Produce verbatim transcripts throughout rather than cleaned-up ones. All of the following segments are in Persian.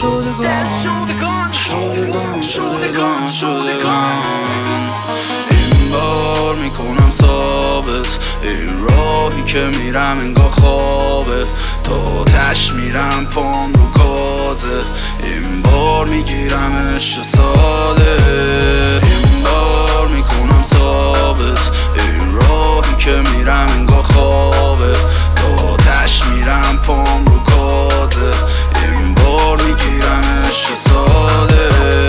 شدگان شدگان شدگان شدگان این بار میکنم ثابت این راهی که میرم انگار خوابه تا تش میرم پام رو کازه این بار میگیرم عشق ساده این بار میکنم ثابت این راهی که میرم انگار خوابه تا تش میرم پام رو کازه این بار میگیرم عشق ساده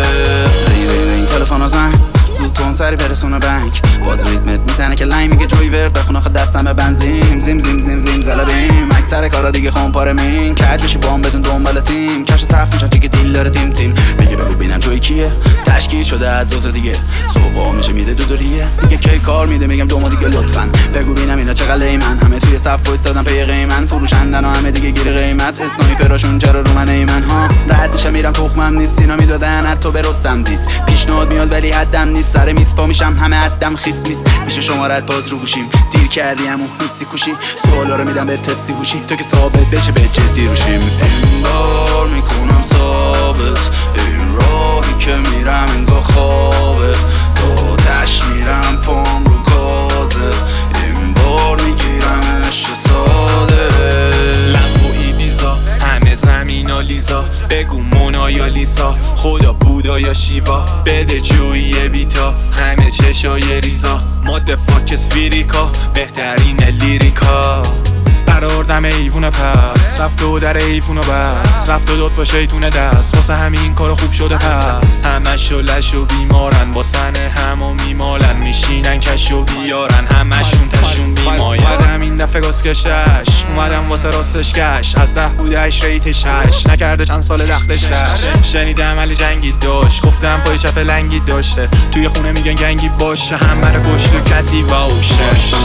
ریده این تلفن ها زن زود تون سری برسونه بنک باز ریتمت میزنه که لای میگه جوی ورد بخونه خود دستم به بنزین زیم زیم زیم زیم زلبیم اکثر کارا دیگه خون پاره مین کج بشی بام بدون دنبال تیم کش صف میشن دیگه دیل داره تیم تیم میگه بگو بینم جوی کیه تشکیل شده از دو تا دیگه صبح میشه میده دو دوریه دیگه کی کار میده میگم دومو دیگه لطفا بگو بینم اینا چقدر لیمن همه توی صف وایسادن پی قیمن فروشندن و همه دیگه گیر قیمت اسنامی پراشون چرا رو من ایمن ها رد میشم میرم تخمم نیست اینا میدادن حتی برستم دیس پیشنهاد میاد ولی حدم نیست سر میز پا میشم همه عدم خیس میس میشه شمارت باز رو گوشیم دیر کردی همون حسی کوشی سوالا رو میدم به تستی هوشی تو که ثابت بشه به جدی روشیم این بار میکنم ثابت این راهی که میرم انگار خوابه تا تش میرم پام رو کازه این بار میگیرم عشق ساده لب و ایبیزا همه زمین و لیزا بگو مونا یا لیسا خدا بودا یا شیوا بده جویی بیتا همه چشای ریزا ماده فاکس ویریکا بهترین لیریکا قراردم ایوونه پس رفت و در ایفونو بس رفت و داد با شیطونه دست واسه همین کار خوب شده پس همه شلش و بیمارن با سنه هم و میمالن میشینن کش و بیارن همشون تشون بیماین اومدم این دفعه گاز کشتش اومدم واسه راستش کش از ده بودهش ریت شش نکرده چند سال دخلش شنیدم علی جنگی داشت گفتم پای چپ لنگی داشته توی خونه میگن گنگی باشه همه رو کشت و کتی واوشه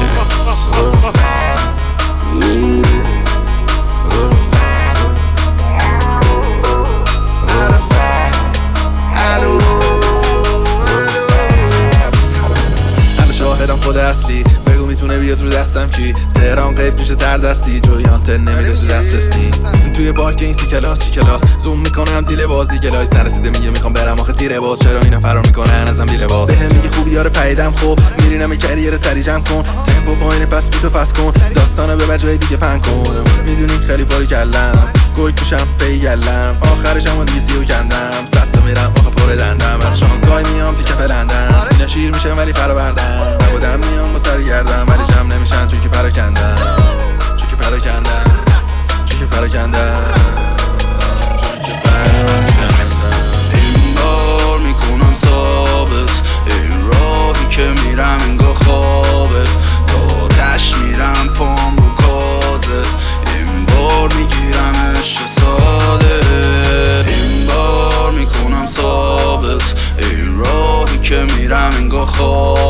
شاهدم خود اصلی بگو میتونه بیاد رو دستم کی تهران قیب میشه تر دستی جوی آنتن نمیده تو دسترس نیست توی پارک این سی کلاس چی کلاس زوم میکنم دیل بازی گلای نرسیده میگه میخوام برم آخه تیره باز چرا اینا فرار میکنن ازم بی لباس بهم میگه خوبی یار پیدم خب میرینم کریر سری جمع کن تمپو پایین پس بیتو فست کن داستانو ببر جای دیگه پن کن میدونی خیلی پاری کلم گوی توشم پی گلم آخرشم و دیگه سیو کندم صد تا میرم آخه پر دندم از شانگهای میام تی کف لندن اینا شیر میشم ولی فرا بردم نبودم میام با سر گردم ولی جمع نمیشن چون که پراکندم چون که پراکندم چون که پراکندم چون که پراکندم این بار میکنم ثابت این راهی که میرم انگار خوابه تا تش میرم پام رو کازه این بار میگیرم عشق ساده این بار میکنم ثابت این راهی که میرم انگار خوابه